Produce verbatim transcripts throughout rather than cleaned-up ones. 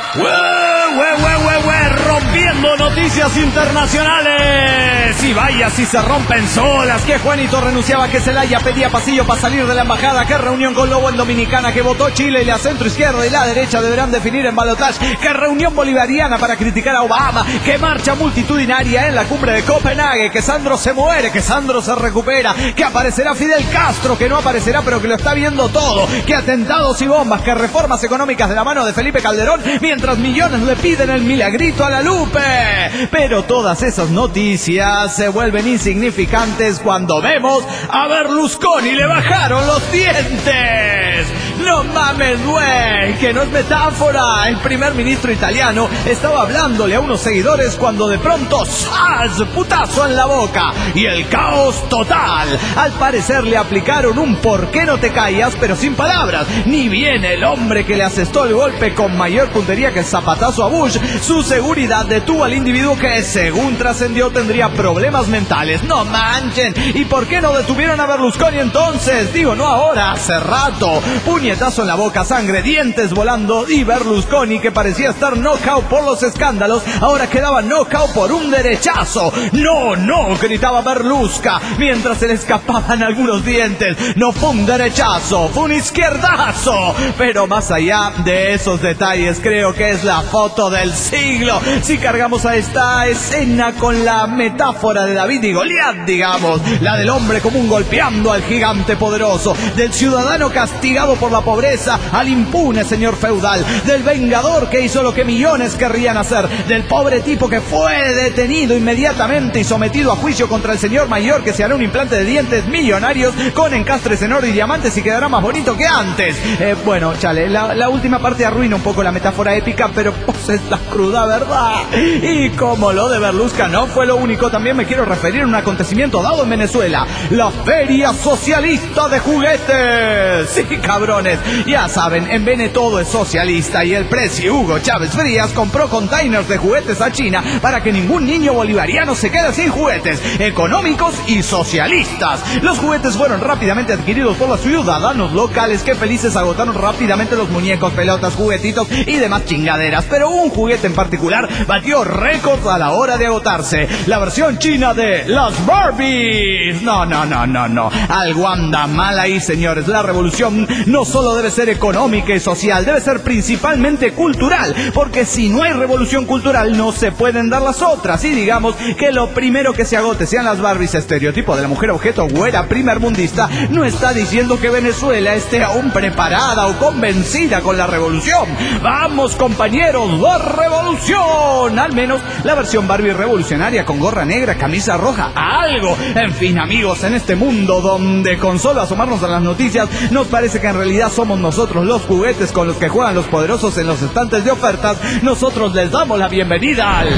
¡Hue, hue, hue, hue, hue! Rompiendo noticias internacionales. Y vaya si se rompen solas. Que Juanito renunciaba, que Zelaya pedía pasillo para salir de la embajada. Que reunión con Lobo en Dominicana. Que votó Chile y la centro izquierda y la derecha deberán definir en balotaje. Que reunión bolivariana para criticar a Obama. Que marcha multitudinaria en la cumbre de Copenhague. Que Sandro se muere, que Sandro se recupera. Que aparecerá Fidel Castro, que no aparecerá pero que lo está viendo todo. Que atentados y bombas. Que reformas económicas de la mano de Felipe Calderón. Mientras millones le piden el milagrito a la Lupe. Pero todas esas noticias se vuelven insignificantes cuando vemos a Berlusconi le bajaron los dientes. No mames, güey, que no es metáfora. El primer ministro italiano estaba hablándole a unos seguidores cuando de pronto ¡zas! Putazo en la boca y el caos total. Al parecer le aplicaron un ¿por qué no te callas? Pero sin palabras. Ni bien el hombre que le asestó el golpe con mayor puntería que el zapatazo a Bush, su seguridad detuvo al individuo que, según trascendió, tendría problemas mentales. ¡No manchen! ¿Y por qué no detuvieron a Berlusconi entonces? Digo, no ahora, hace rato. Puñetazo en la boca, sangre, dientes volando, y Berlusconi, que parecía estar knockout por los escándalos, ahora quedaba knockout por un derechazo. ¡No, no! Gritaba Berlusca, mientras se le escapaban algunos dientes. No fue un derechazo, fue un izquierdazo. Pero más allá de esos detalles, creo que es la foto del siglo. Si cargamos a esta escena con la metáfora de David y Goliat, digamos, la del hombre común golpeando al gigante poderoso, del ciudadano castigado por la pobreza al impune señor feudal, del vengador que hizo lo que millones querrían hacer, del pobre tipo que fue detenido inmediatamente y sometido a juicio contra el señor mayor que se hará un implante de dientes millonarios con encastres en oro y diamantes y quedará más bonito que antes. Eh, bueno, chale, la, la última parte arruina un poco la metáfora épica, pero pues es la cruda verdad. Y como lo de Berlusca no fue lo único, también me quiero referir a un acontecimiento dado en Venezuela: la Feria Socialista de Juguetes. Sí, cabrones, ya saben, en Vene todo es socialista y el precio Hugo Chávez Frías compró containers de juguetes a China para que ningún niño bolivariano se quede sin juguetes, económicos y socialistas. Los juguetes fueron rápidamente adquiridos por los ciudadanos locales, que felices agotaron rápidamente los muñecos, pelotas, juguetitos y demás chingaderas, pero un juguete en particular batió récords a la hora de agotarse: la versión china de las Barbies. No, no, no, no, no. Algo anda mal ahí, señores. La revolución no solo debe ser económica y social, debe ser principalmente cultural, porque si no hay revolución cultural no se pueden dar las otras. Y digamos que lo primero que se agote sean las Barbies, estereotipo de la mujer objeto güera primermundista, no está diciendo que Venezuela esté aún preparada o convencida con la revolución. Vamos, compañeros, la revolución. Al menos la versión Barbie revolucionaria con gorra negra, camisa roja, algo. En fin, amigos, en este mundo donde con solo asomarnos a las noticias nos parece que en realidad somos nosotros los juguetes con los que juegan los poderosos en los estantes de ofertas, nosotros les damos la bienvenida al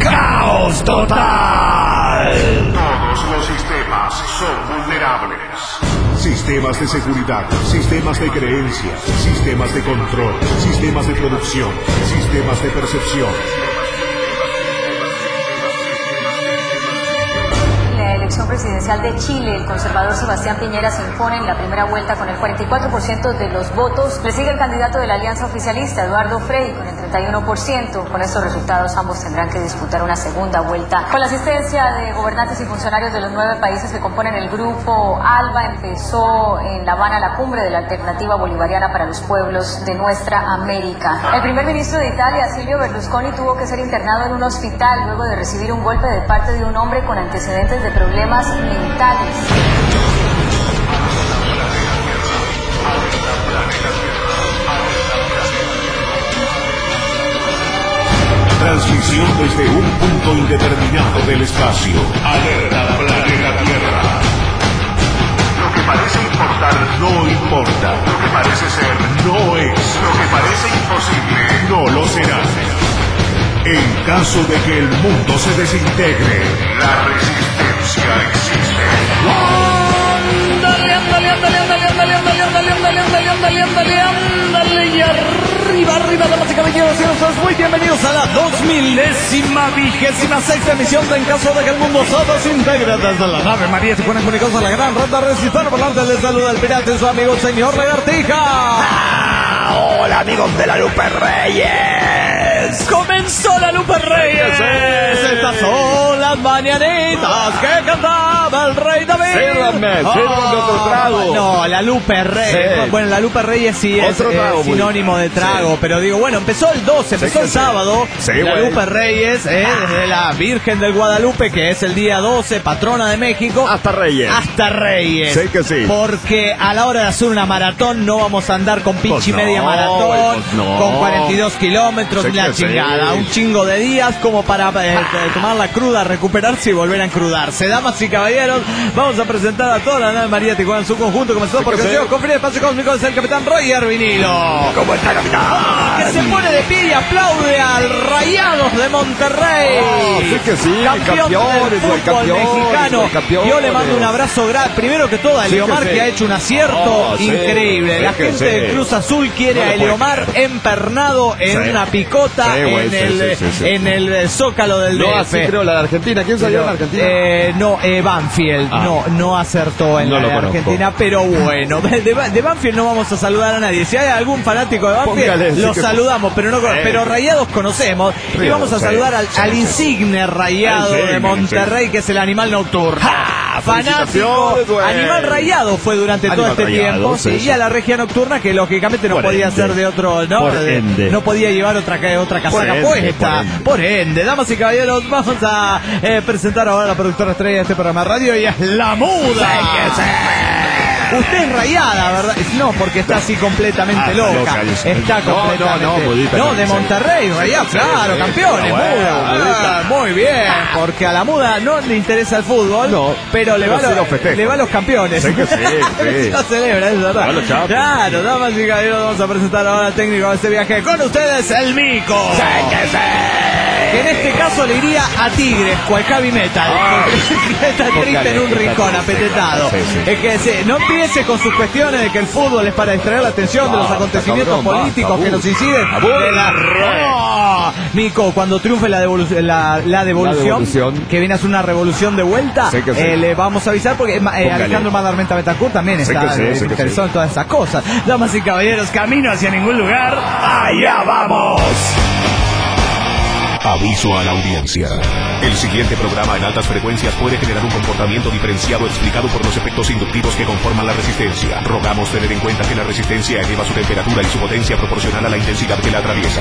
caos total. Todos los sistemas son vulnerables. Sistemas de seguridad, sistemas de creencias, sistemas de control, sistemas de producción, sistemas de percepción. La elección presidencial de Chile, el conservador Sebastián Piñera se impone en la primera vuelta con el cuarenta y cuatro por ciento de los votos. Le sigue el candidato de la alianza oficialista, Eduardo Frei, con el treinta y uno por ciento. Con estos resultados ambos tendrán que disputar una segunda vuelta. Con la asistencia de gobernantes y funcionarios de los nueve países que componen el grupo ALBA, empezó en La Habana la cumbre de la alternativa bolivariana para los pueblos de nuestra América. El primer ministro de Italia, Silvio Berlusconi, tuvo que ser internado en un hospital luego de recibir un golpe de parte de un hombre con antecedentes de problemas mentales. Transmisión desde un punto indeterminado del espacio. Alerta, planeta Tierra. Lo que parece importar no importa. Lo que parece ser no es. Lo que parece imposible no lo será. En caso de que el mundo se desintegre, la resistencia existe. Ándale, ándale, ándale, ándale, ándale, ándale, ándale, ándale, ándale, ándale, ándale, ándale, y arriba, arriba, damas y caballeros, y muy bienvenidos a la dos milésima vigésima sexta emisión de En caso de que el mundo se desintegre. Desde la nave María se ponen comunicados a la gran ronda resistor volante. Les saluda el pirata y su amigo el señor Lagartija. Ah, hola amigos de la Lupe Reyes. Reyes. Comenzó la Lupe Reyes. Estas son las mañanitas que cantaba el rey David. Sírvanme, sírvanme otro trago. No, la Lupe Reyes. Sí. Bueno, la Lupe Reyes sí es Otro trago, eh, sinónimo de trago, sí. pero digo, bueno, empezó el doce, empezó el sí. sábado. Sí, la güey. Lupe Reyes, eh, desde la Virgen del Guadalupe, que es el día doce, patrona de México. Hasta Reyes. Hasta Reyes. Sí que sí. Porque a la hora de hacer una maratón no vamos a andar con pinche Pues no, media maratón, pues no. con cuarenta y dos kilómetros, Sí la que chingada. sí. Un chingo de días como para eh, tomar la cruda, recuperarse y volver a encrudarse. Damas y caballeros, vamos a presentar a toda la nave María Tijuana en su conjunto, comenzando por que sí. Consejo con Frío Espacio Cósmico, es el capitán Roger Vinilo. ¿Cómo está, capitán? Que se pone de pie y aplaude al Rayados de Monterrey. Oh, sí que sí, campeón campeones, del güey, fútbol campeones, mexicano. güey, campeones. Yo le mando un abrazo grande, primero que todo a Sí que Eliomar, sí. que ha hecho un acierto Oh, sí, increíble. La sí que gente sí. del Cruz Azul quiere No lo a puede Eliomar empernado en Sí. una picota Sí, güey, en, sí, el, sí, sí, sí. en el eh, Zócalo del No, D F. así creo la de Argentina. ¿Quién salió en Argentina? Eh, no, eh, Banfield Ah. no, no acertó en No la lo de conozco. Argentina, pero bueno, de, de, de Banfield no vamos a saludar a nadie. Si hay algún fanático de Banfield, Póngale, sí lo que- saludamos, pero no con- Eh. pero Rayados conocemos. Y Rayados, vamos a sí, saludar al, sí, al sí. insigne Rayado Insigne, de Monterrey, sí. que es el animal nocturno. ¡Ja! Fanático, Felicitaciones, güey. animal rayado fue durante todo Animal este rayado, tiempo, sí, sí, sí. y a la regia nocturna, que lógicamente no Por podía ende. ser de otro, no, Por De- ende. no podía llevar otra ca- otra casaca ende, puesta. por ende. Por ende, damas y caballeros, vamos a eh, presentar ahora a la productora estrella de este programa de radio, y es La Muda. Usted es rayada, ¿verdad? No, porque está así completamente Ah, está loca. loca, yo sé. Está No, no, completamente. no, Mudita, No, no, de sí. Monterrey, rayada, Sí, claro, sí, campeones, sí, bueno, Muda. Mudita. Ah, muy bien, porque a la Muda no le interesa el fútbol, No, pero le pero va, sí lo- lo festeja. le va a los campeones. Sí que sí, sí. Lo celebra, es verdad. Va a los Champions. Claro, damas y caballeros, vamos a presentar ahora al técnico de este viaje. Con ustedes, el Mico. Que en este caso le iría a Tigres, cual heavy metal. Ah. Porque está triste en un rincón, apetetado. Sí, sí. Es que se, no empiece con sus cuestiones de que el fútbol es para distraer la atención de los Basta, acontecimientos cabrón, políticos basta, que nos inciden. abur- De la... ¡No! Mico, cuando triunfe la, devolu- la, la devolución, La devolución. que viene a ser una revolución de vuelta, Sí que sí. eh, le vamos a avisar porque eh, Póngale. Alejandro Madarmenta Betancourt también Sí está que sí, eh, sí que interesado sí. en todas esas cosas. Damas y caballeros, camino hacia ningún lugar. ¡Allá vamos! Aviso a la audiencia. El siguiente programa en altas frecuencias puede generar un comportamiento diferenciado explicado por los efectos inductivos que conforman la resistencia. Rogamos tener en cuenta que la resistencia eleva su temperatura y su potencia proporcional a la intensidad que la atraviesa.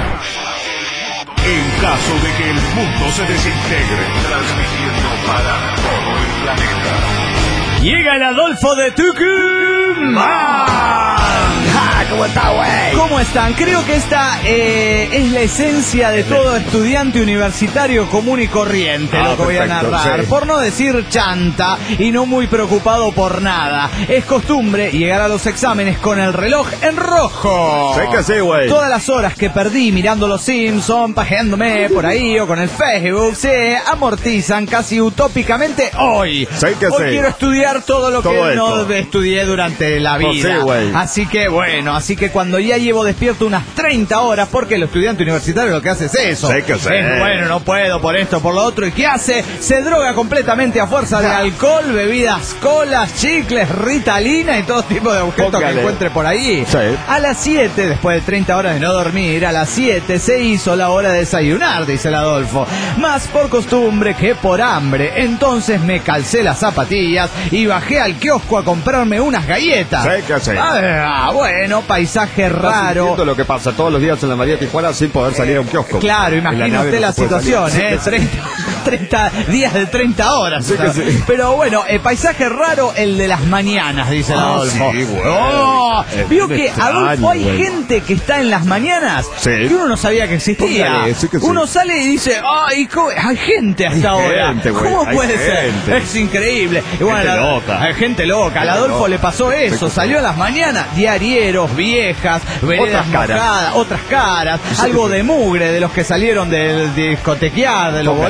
En caso de que el mundo se desintegre, transmitiendo para todo el planeta. Llega el Adolfo de Tucumán. ¿Cómo está, güey? ¿Cómo están? Creo que esta eh, es la esencia de todo estudiante universitario común y corriente, Ah, lo que voy a perfecto, narrar. sí. Por no decir chanta y no muy preocupado por nada. Es costumbre llegar a los exámenes con el reloj en rojo. Sí que sí, güey. Todas las horas que perdí mirando los Simpsons, pajeándome por ahí o con el Facebook, se amortizan casi utópicamente hoy. Sí que hoy sí. quiero estudiar todo lo Todo que no esto. estudié durante la Pues vida. sí, güey. Así que bueno, así que cuando ya llevo despierto unas treinta horas, porque el estudiante universitario lo que hace es eso. Sí que sí. Es, bueno, no puedo por esto, por lo otro. ¿Y qué hace? Se droga completamente a fuerza de alcohol, bebidas, colas, chicles, ritalina y todo tipo de objetos Póngale. que encuentre por ahí. Sí. A las siete, después de treinta horas de no dormir, a las siete se hizo la hora de desayunar, dice el Adolfo. Más por costumbre que por hambre. Entonces me calcé las zapatillas y bajé al kiosco a comprarme unas galletas. Sí que sí. Ah, bueno, paisaje Estás raro. sintiendo lo que pasa todos los días en la María Tijuana sin poder salir a un kiosco. Claro, En la imagine nave usted no la se puede situación, salir. ¿eh? Sí que sí. treinta, treinta días de treinta horas. Sí que o sea. sí. Pero bueno, eh, paisaje raro el de las mañanas, dice el Ah, Adolfo. sí, güey. Oh, Es vio bien que, extraño, Adolfo, hay güey. gente que está en las mañanas Sí. que uno no sabía que existía. Póngale, sí que sí. Uno sale y dice, ay, ¿cómo? Hay gente hasta Hay ahora. gente, güey, ¿Cómo hay puede ser? gente. Es increíble. Y bueno, Gente la- loca. Hay gente loca. Al Gente Adolfo loca. le pasó eso. Sí que sí. Salió a las mañanas, diarieros, viejas, veredas Otras caras. mojadas, otras caras, Sí, algo sí. de mugre de los que salieron del discotequear, de los Póngale, boliches, también.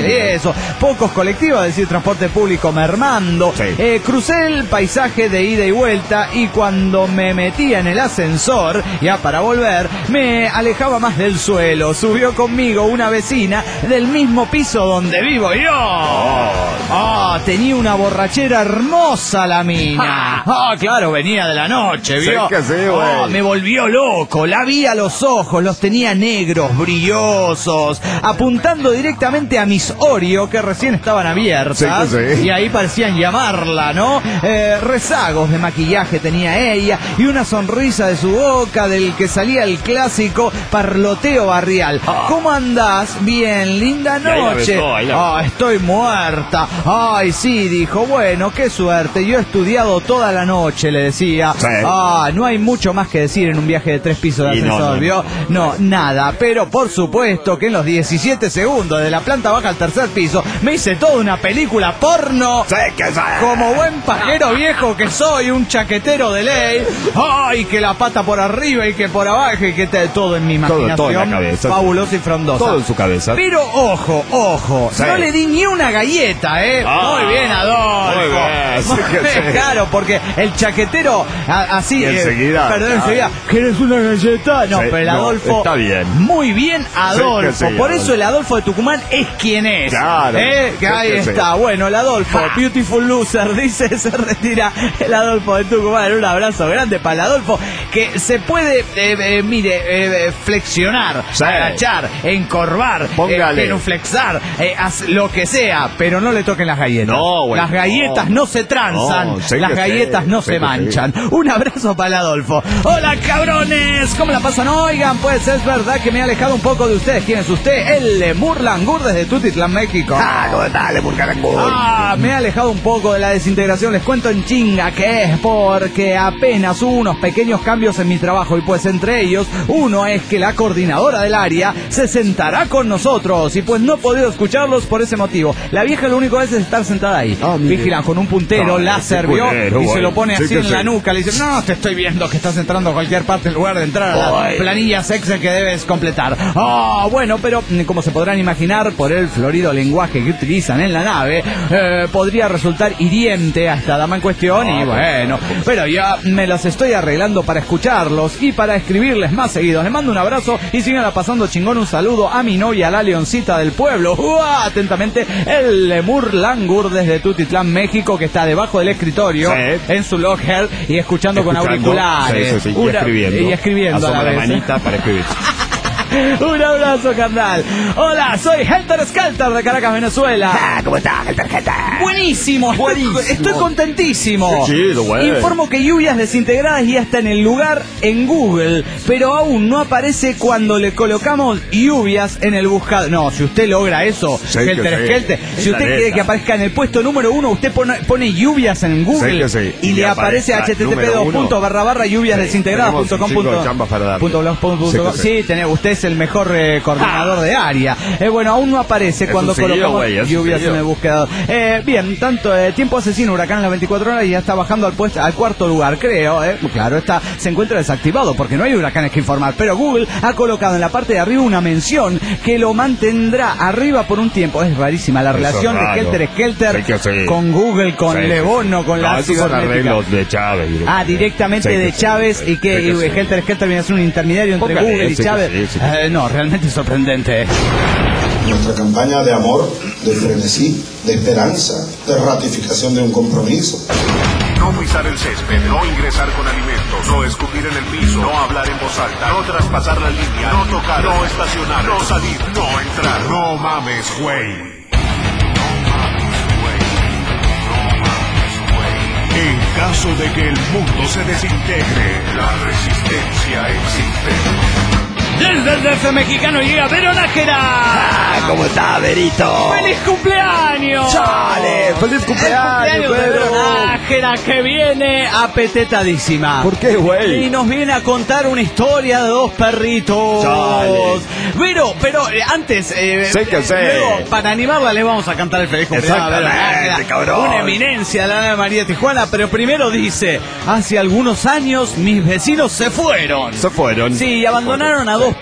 eso. Pocos colectivos, es decir, transporte público mermando. Sí. Eh, crucé el paisaje de ida y vuelta y cuando me metía en el ascensor, ya para volver, me alejaba más del suelo. Subió conmigo una vecina del mismo piso donde vivo yo. Oh, oh tenía una borrachera hermosa la mina. Ah, oh, claro, venía de la noche, ¿vio? Sí que sí, güey. Oh, me volvió loco. La vi a los ojos, los tenía negros, brillosos, apuntando directamente a mis Oreo que recién estaban abiertas. Sí que sí. Y ahí parecían llamarla, ¿no? Eh, rezagos de maquillaje tenía ella y una sonrisa de su boca del que salía el clásico parloteo barrial. Ah. ¿Cómo andás? Bien, linda noche. Ahí la besó, ahí la... Ah, estoy muerta. Ay, sí, dijo. Bueno, qué suerte. Yo he estudiado toda la noche, le decía. Sí. Ah, no hay mucho más que decir en un viaje de tres pisos de Y no, ascensor, no. ¿vio? No, nada. Pero por supuesto que en los diecisiete segundos de la planta baja al tercer piso me hice toda una película porno. Sí que sí. Como buen pajero viejo que soy, un chaquetero de ley. Ay, que la pata por arriba y que por abajo y que te, todo en mi imaginación. Todo, todo en la cabeza. Fabulosa y frondosa. Todo en su cabeza. Pero ojo, ojo, Sí. no le di ni una galleta, ¿eh? Ah, muy bien, Adolfo. muy bien, sí que sí. Claro, porque el chaquetero, a- así... Y enseguida, Eh, perdón, claro. enseguida, ¿querés una galleta? No, Sí, pero el no, Adolfo... está bien. Muy bien, Adolfo. Sí que sí, Por Adolfo. eso el Adolfo de Tucumán es quien es. Claro. ¿Eh? Que Sí ahí que sí. está. Bueno, el Adolfo, Beautiful Loser, dice, se retira el Adolfo de Tucumán. Un abrazo grande para el Adolfo, que se puede, eh, eh, mire, eh, flexionar, Sí. agachar, encorvar, Póngale. eh, genuflexar, eh, haz lo que sea, pero no le toquen las galletas. No, güey, las galletas no, no. se tranzan, No, sé las que galletas sí, no sé se que manchan. Un abrazo para el Adolfo. Hola, cabrones, ¿cómo la pasan? Oigan, pues es verdad que me he alejado un poco de ustedes. ¿Quién es usted? El Lemur Langur desde Tutitlán, México. Ah, ¿cómo está, Lemur Langur? Ah, me he alejado un poco de la desintegración. Les cuento en chinga que es porque apenas hubo unos pequeños cambios en mi trabajo y pues entre ellos uno es que la coordinadora del área se sentará con nosotros y pues no he podido escucharlos por ese motivo. La vieja lo único que hace es estar sentada ahí. Ah, mire. Vigilan con un puntero, Ah, láser, qué vio, culero, y se güey. lo pone Sí así que en la sí. nuca. Le dice, no, te estoy viendo que estás entrando a cualquier parte en lugar de entrar a las Ay. planillas Excel que debes completar. Ah, bueno, pero mm, como se podrán imaginar por el florido lenguaje que utilizan en la nave, eh, podría resultar hiriente a esta dama en cuestión y bueno, pero ya me las estoy arreglando para escucharlos y para escribirles más seguidos. Les mando un abrazo y síganla pasando chingón. Un saludo a mi novia, la leoncita del pueblo. ¡Uah! Atentamente, el Lemur Langur desde Tutitlán, México, que está debajo del escritorio Sí. en su locker y escuchando, con Escuchando, auriculares. sí, sí, sí, y Una- escribiendo. y escribiendo a la Asoma la vez. manita para escribir. Un abrazo, carnal. Hola, soy Helter Skelter de Caracas, Venezuela. Ah, ¿cómo está, el tarjeta? Buenísimo, estoy, Buenísimo. estoy contentísimo. Qué chido, güey. Informo que lluvias desintegradas ya está en el lugar en Google, pero aún no aparece cuando le colocamos lluvias en el buscador. No, si usted logra eso, Sí, Helter que sí. Skelter, Es si la usted neta. quiere que aparezca en el puesto número uno, usted pone, pone lluvias en Google Sí, que sí. y Y le le aparece aparezca http número dos uno. punto barra barra lluvias Sí, desintegradas punto com tenemos un chingo de chambas para darle. punto blog punto com. Sí, que sí. Sí, tenés, usted es el mejor eh, coordinador de área. Eh, bueno, aún no aparece Es cuando un seguido, colocamos güey, es un lluvias seguido. en el buscador. Eh, bien, tanto eh, tiempo asesino, huracán en las veinticuatro horas y ya está bajando al puesto, al cuarto lugar, creo. Eh. Claro, está, se encuentra desactivado porque no hay huracanes que informar. Pero Google ha colocado en la parte de arriba una mención que lo mantendrá arriba por un tiempo. Es rarísima la Eso relación es de raro. Helter Skelter Sí que sí. con Google, con Sí, sí, Lebono, sí. con No, la esos son cibernética. arreglos de Chávez. Ah, directamente Sí que de sí, Chávez sí, y que, sí que y sí. Helter Skelter viene a ser un intermediario entre Póngale, Google y sí que Chávez. sí, sí que Eh, no, realmente sorprendente. Nuestra campaña de amor, de frenesí, de esperanza, de ratificación de un compromiso. No pisar el césped, no ingresar con alimentos, no escupir en el piso, no hablar en voz alta, no traspasar la línea, no tocar, no estacionar, no salir, no entrar. No mames, güey. En caso de que el mundo se desintegre, la resistencia existe. Desde el D F mexicano llega Verón Nájera. Ah, ¿cómo está, Verito? ¡Feliz cumpleaños! ¡Chale! ¡Feliz cumpleaños, cumpleaños de Pedro! Verón Nájera, que viene apetetadísima. ¿Por qué, güey? Y nos viene a contar una historia de dos perritos. Chale. Pero, pero eh, antes, eh, Sé que sé. luego, para animarla le vamos a cantar el feliz cumpleaños a Verón Exactamente, Nájera. cabrón. Una eminencia, la Ana María Tijuana, pero primero dice, hace algunos años mis vecinos se fueron. Se fueron. Sí, y abandonaron a dos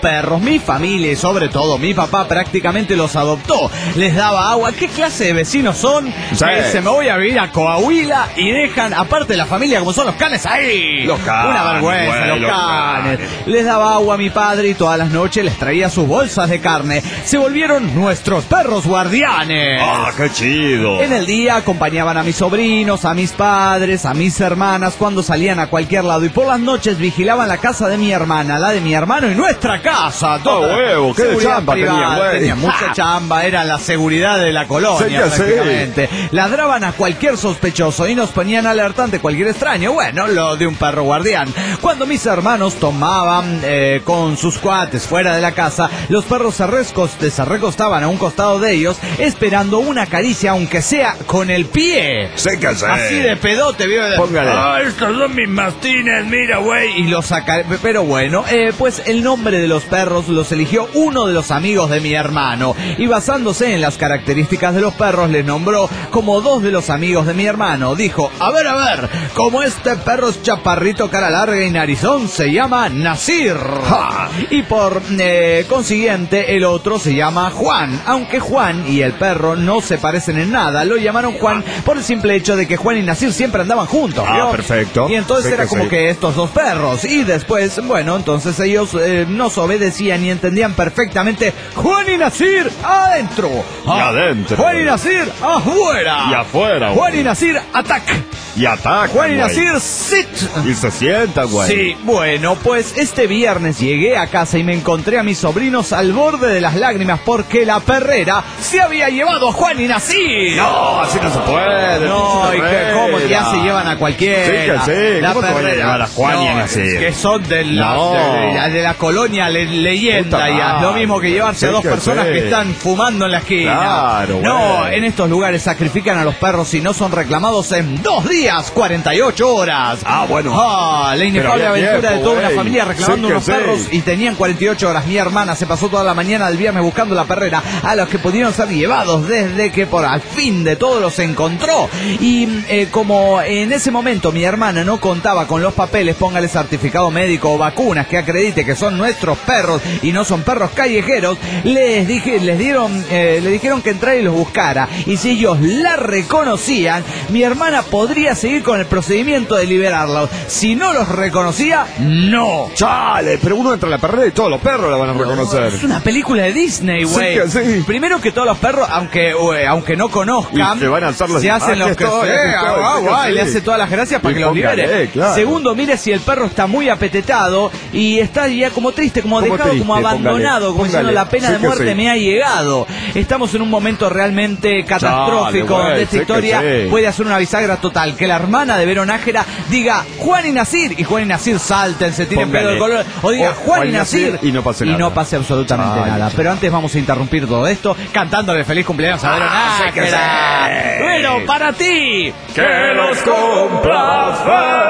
perros, mi familia y sobre todo mi papá prácticamente los adoptó. Les daba agua. ¿Qué clase de vecinos son? Sí. Que se me voy a vivir a Coahuila y dejan, aparte de la familia, como son los canes ahí. Los canes, Una vergüenza, güey, los, los canes. canes. Les daba agua a mi padre y todas las noches les traía sus bolsas de carne. Se volvieron nuestros perros guardianes. ¡Ah, qué chido! En el día acompañaban a mis sobrinos, a mis padres, a mis hermanas cuando salían a cualquier lado y por las noches vigilaban la casa de mi hermana, la de mi hermano y nuestra casa. ¡Oh, huevo! ¡Qué de Seguridad chamba privada, tenían, güey! tenían mucha ¡Ja! chamba, era la seguridad de la colonia Sí que sí. prácticamente. Ladraban a cualquier sospechoso y nos ponían alerta ante cualquier extraño. Bueno, lo de un perro guardián. Cuando mis hermanos tomaban eh, con sus cuates fuera de la casa, los perros se, rescos, se recostaban a un costado de ellos esperando una caricia, aunque sea con el pie. Sí que sí. Así de pedote, vivo de... Póngale. Ah, estos son mis mastines, mira, güey. Y los saca... Pero bueno, eh, pues el nombre de los perros los eligió uno de los amigos de mi hermano. Y basándose en las características de los perros, les nombró como dos de los amigos de mi hermano. Dijo, a ver, a ver, como este perro es chaparrito, cara larga y narizón, se llama Nasir. ¡Ja! Y por eh, consiguiente, el otro se llama Juan. Aunque Juan y el perro no se parecen en nada, lo llamaron Juan por el simple hecho de que Juan y Nasir siempre andaban juntos. Ah, ¿vio? perfecto. Y entonces Sí era que como sí. que estos dos perros. Y después, bueno, entonces ellos eh, nos obedecían y entendían perfectamente Juan y Nasir adentro. Y adentro. Juan y Nasir afuera. Y afuera, Juan güey. y Nasir attack. Y atacan, Juan y güey. Nasir sit. Y se sientan, güey. Sí, bueno, pues este viernes llegué a casa y me encontré a mis sobrinos al borde de las lágrimas porque la perrera se había llevado a Juan y Nasir. No, así no se puede. No, y que perrera. cómo ya se llevan a cualquiera. Sí que sí, La ¿cómo te van a perrera. llevar a Juan y a No, Nasir? es que son de la, No. de, la- de la colonia le- leyenda Puta ya. madre. Lo mismo que llevarse a Sí dos que personas sí. que están fumando en la esquina. Claro, no, güey. en estos lugares sacrifican a los perros y no son reclamados en dos días, cuarenta y ocho horas. Ah, bueno. Ah, la inefable Pero había aventura tiempo, de toda una güey. familia reclamando Sí que unos sí. perros y tenían cuarenta y ocho horas. Mi hermana se pasó toda la mañana del viernes buscando la perrera a los que pudieron ser llevados desde que por al fin de todo los encontró. Y eh, como en ese momento mi hermana no contaba con los papeles, póngale certificado médico o vacunas que acredite que son nuestros perros y no son perros callejeros, les dije, les dieron, eh, le dijeron que entrara y los buscara. Y si ellos la reconocían, mi hermana podría seguir con el procedimiento de liberarlos. Si no los reconocía, no. Chale, pero uno entra a la perrera y todos los perros la van a reconocer. Es una película de Disney, Sí güey. que sí. Primero que todos los perros, aunque eh, aunque no conozcan, Y se van a alzar los- se hacen Ah, los aquí que estoy, sí, aquí estoy, ah, sí que guay, sí. le hace todas las gracias para Y que los póngale, libere. claro. Segundo, mire si el perro está muy apetetado y está ya como triste, como Como dejado, triste, como abandonado, póngale, como diciendo póngale. la pena Sí de que muerte sí. me ha llegado. Estamos en un momento realmente catastrófico güey, donde esta sí que historia sí. puede hacer una bisagra total. Que la hermana de Verón Nájera diga Juan y Nasir y Juan y Nasir salten, se tiren Póngale. pedo de color o diga O Juan y Nasir y no pase nada. y no pase absolutamente Ay, nada. sí. Pero antes vamos a interrumpir todo esto cantándole feliz cumpleaños a Verón Ah, sí que Nájera. sí. Bueno, para ti. Que los cumplas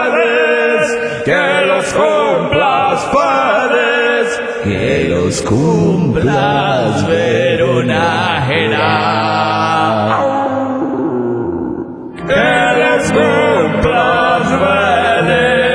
feliz, que los cumplas feliz, Que los cumplas, Verón Nájera. que los cumplas feliz.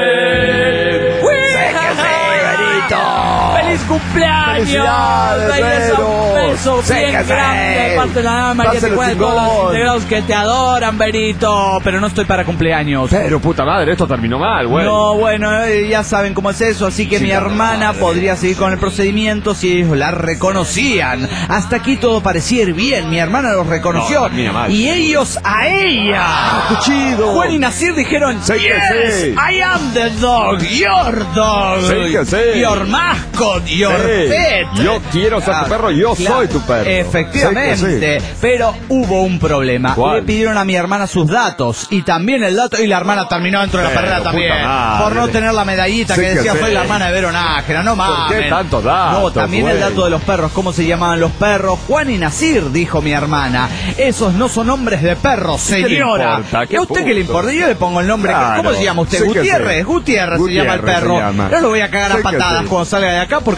¡Feliz cumpleaños! ¡Felicidades, Dale Vero! un beso Sí bien que sí. grande de parte de la dama María Pásale Tijuana, todos los chingón. integrados que te adoran, Berito. Pero no estoy para cumpleaños. Pero puta madre, esto terminó mal, güey. No, bueno, eh, ya saben cómo es eso, así que Sí, mi la hermana madre. podría seguir con el procedimiento si ellos la reconocían. Hasta aquí todo parecía ir bien, mi hermana los reconoció No, termina mal. y ellos a ella. ¡Qué chido! Juan y Nasir dijeron, Sí que yes, sí. I am the dog, your dog, Sí que sí. your mascot, your Sí. pet. Yo quiero ser tu perro, yo Claro, soy tu perro. Efectivamente, Sí que sí. pero hubo un problema. ¿Cuál? Le pidieron a mi hermana sus datos y también el dato y la hermana terminó dentro de la Pero, perrera puta también madre. por no tener la medallita Sí que que decía sí. soy la hermana de Verón Nájera. No mames. qué tantos datos, No, también el güey? dato de los perros. ¿Cómo se llamaban los perros? Juan y Nasir, dijo mi hermana. Esos no son nombres de perros, ¿Qué le señora. importa? ¿Y ¿Qué a usted punto? qué le importa? Yo le pongo el nombre. Claro. ¿Cómo se llama usted? Sí que Gutiérrez. sí. Gutiérrez se llama el Gutiérrez se perro. llama. No lo voy a cagar Sí a que patadas sí. cuando salga de acá porque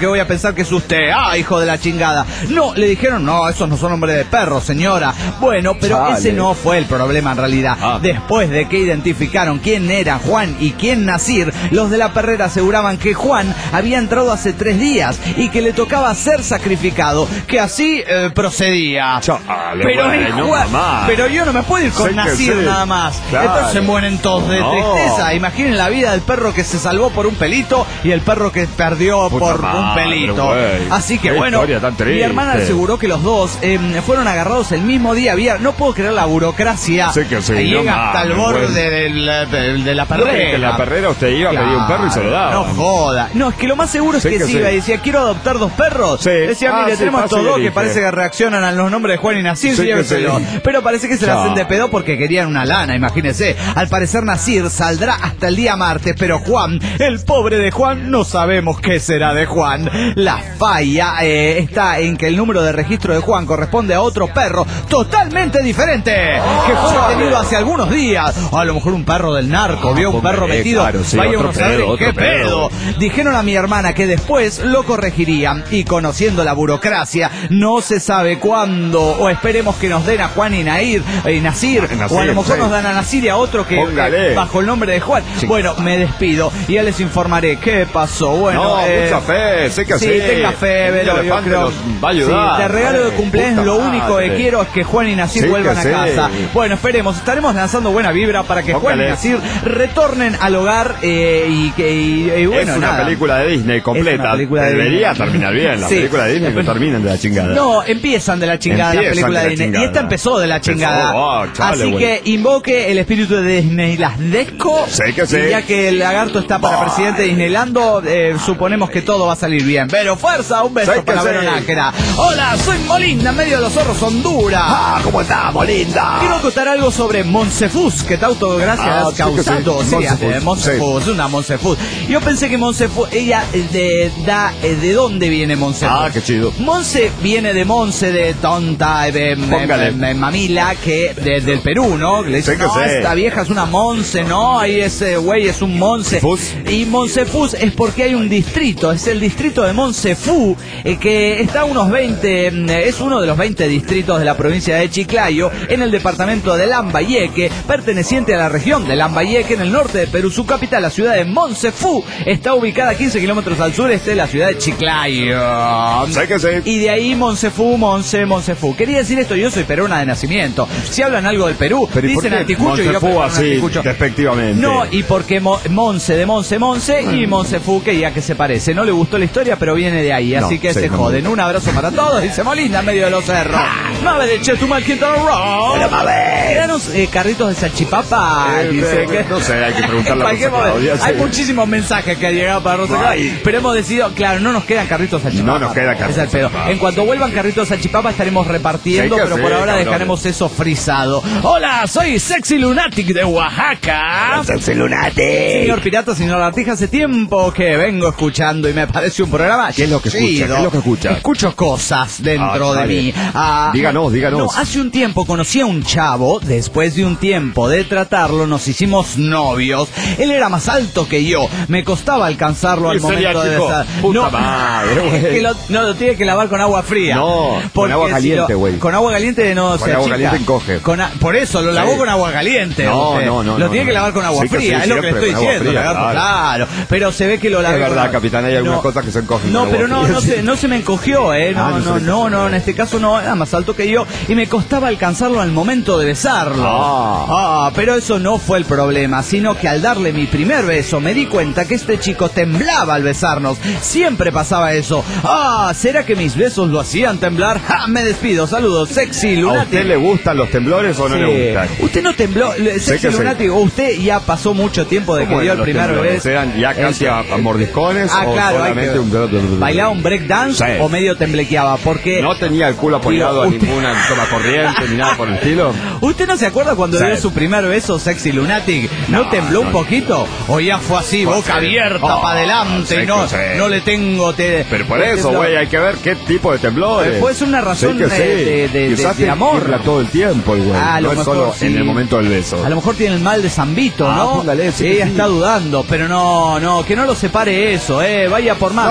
que voy a pensar que es usted. Ah, hijo de la chingada. No, le dijeron, no, esos no son nombres de perros, señora. Bueno, pero Chale. ese no fue el problema en realidad. Ah. Después de que identificaron quién era Juan y quién Nasir, los de la perrera aseguraban que Juan había entrado hace tres días y que le tocaba ser sacrificado, que así eh, procedía. Chale, pero, bueno, Juan, pero yo no me puedo ir con sé Nasir sí. nada más. Claro. Entonces se mueren todos de no. tristeza. Imaginen la vida del perro que se salvó por un pelito y el perro que perdió Puta por madre, un pelito. Wey. Así que bueno, mi hermana aseguró que los dos eh, fueron agarrados el mismo día. Había, no puedo creer la burocracia. Sí que sí, llega no hasta el borde del, del, de la perrera. No, que la perrera usted iba, claro, pedía un perro y se lo daba. No joda. No, es que lo más seguro es sí que, que sí iba y decía, quiero adoptar dos perros. Sí. Decía, mire, ah, tenemos sí, estos dos que parece que reaccionan a los nombres de Juan y Nasir. Sí, sí, sí. Pero parece que se la hacen de pedo porque querían una lana, imagínese. Al parecer Nasir saldrá hasta el día martes, pero Juan, el pobre de Juan, no sabemos qué será de Juan. La falla eh, está en que el número de registro de Juan corresponde a otro perro totalmente diferente, que fue detenido hace algunos días. O a lo mejor un perro del narco, vio un perro metido. Claro, sí, vaya uno a saber pedo, qué pedo. pedo. Dijeron a mi hermana que después lo corregirían y conociendo la burocracia, no se sabe cuándo, o esperemos que nos den a Juan y Nair, y Nasir, Nasir, o a lo mejor sí. nos dan a Nasir y a otro que, que bajo el nombre de Juan. Sí. Bueno, me despido y ya les informaré qué pasó. Bueno, no, eh, mucha fe, sé que sí, sí. tenga fe, pero yo creo va a ayudar. Sí, de regalo de cumpleaños lo único madre. que quiero es que Juan y Nasir sí vuelvan a sí. casa. Bueno, esperemos, estaremos lanzando buena vibra para que Póngale. Juan y Nasir retornen al hogar eh, y que y, y bueno, es una nada. película de Disney completa. Película de Debería Disney. terminar bien. Las sí. películas de Disney no terminan de la chingada. No, empiezan de la chingada la película de, de Disney. Chingada. Y esta empezó de la chingada. Oh, chale, Así bueno. que invoque el espíritu de Disney las Desco. Sé que sí. Y ya que el lagarto está para oh. presidente de Disneylando, eh, suponemos que todo va a salir bien. Pero fuerza, un beso para ver una nájera. Hola, soy Molinda, en medio de los zorros, Honduras. Ah, ¿cómo está, Molinda? Quiero contar algo sobre Monsefus, que te autogracia ah, has sí causado. Sí, sí, Monsefus, sí. una Monsefus. Yo pensé que Monsefus, ella de, da, de dónde viene Monsefus. Ah, qué chido. Monse viene de Monse, de tonta, de, de, de, de mamila, que de, del Perú, ¿no? Le dice, no, sé. esta vieja es una Monse, ¿no? Ahí ese güey es un Monse. Fus. Y Monsefus es porque hay un distrito, es el distrito de Monsefú, eh, que está a unos veinte, eh, es uno de los veinte distritos de la provincia de Chiclayo, en el departamento de Lambayeque, perteneciente a la región de Lambayeque, en el norte de Perú. Su capital, la ciudad de Monsefú, está ubicada a quince kilómetros al sureste de la ciudad de Chiclayo. Sé que sé. Y de ahí Monsefú, Monse, Monsefú. Quería decir esto, yo soy peruana de nacimiento. Si hablan algo del Perú, pero dicen anticucho y yo Monsefú así, despectivamente. No, y porque Mo, Monse de Monse, Monse mm. y Monsefú, que ya que se parece. No le gustó la historia, pero viene de ahí, así no, que se joden. Un abrazo para todos, dice Molinda en medio de los cerros. Mave de Chetumal, Quintana Roo. Pero Mave. Eran unos eh, carritos de salchipapa. Eh, dice eh, que no sé, hay que preguntarle a Rosa Claudia. Hay muchísimos mensajes que han llegado para Rosa Claudia, pero hemos decidido, claro, no nos quedan carritos de salchipapa. No nos quedan carritos de salchipapa. En cuanto vuelvan carritos de salchipapa estaremos repartiendo, pero sí, por ahora cabrón. dejaremos eso frisado. Hola, soy Sexy Lunatic de Oaxaca. Hola, Sexy Lunatic. Señor Pirata, señor Lagartija, hace tiempo que vengo escuchando y me parece un programa. ¿Qué es lo que escucha? ¿Qué es lo que escucha? Escucho cosas dentro ah, de mí. Ah, díganos, díganos. No, hace un tiempo conocí a un chavo. Después de un tiempo de tratarlo, nos hicimos novios. Él era más alto que yo. Me costaba alcanzarlo al momento de besar. Puta no, madre, es que lo, no, lo tiene que lavar con agua fría. No, con agua caliente, güey. Si con agua caliente no con se agua achica. caliente encoge. Con a, por eso lo lavó sí. con agua caliente. No, usted. no, no. Lo no, tiene no, que lavar con agua sí, fría, sí, es lo que le estoy diciendo, fría, lagarto, claro. claro. Pero se ve que lo lavé. Es verdad, con... capitán, hay algunas no, cosas que se encogen. No, pero no, no se, no se me encogió, eh. No, ah, no, no, no, no, en este caso no, era más alto que yo y me costaba alcanzarlo al momento de besarlo. Ah. ah, pero eso no fue el problema, sino que al darle mi primer beso me di cuenta que este chico temblaba al besarnos. Siempre pasaba eso. Ah, ¿será que mis besos lo hacían temblar? Ja, me despido, saludos, Sexy Lunatic. ¿A usted le gustan los temblores o no sí. le gustan? Usted no tembló, Sexy Lunatic, o usted ya pasó mucho tiempo de que dio el primer beso. ¿Eran ya casi a, a mordiscones ah, o claro, solamente que... un... ¿Bailaba un breakdance sí. o medio temblequeaba? Porque... No tenía el culo apoyado a usted... ninguna toma corriente ni nada por el estilo. ¿Usted no se acuerda cuando sí. dio su primer beso, Sexy Lunatic? ¿No, no tembló no, un poquito? ¿O ya fue así, fue boca así. abierta oh, para adelante y no, no le tengo... Te... Pero por eso, güey, hay que ver qué tipo de temblores. Pues una razón sí de, sí. de, de, de, de amor. todo el tiempo, güey. Ah, no es mejor, solo sí. en el momento del beso. A lo mejor tiene el mal de San Vito, ah, ¿no? Póngale, sí, Ella sí. está dudando, pero no, no, que no lo separe eso, eh. Vaya por más. No,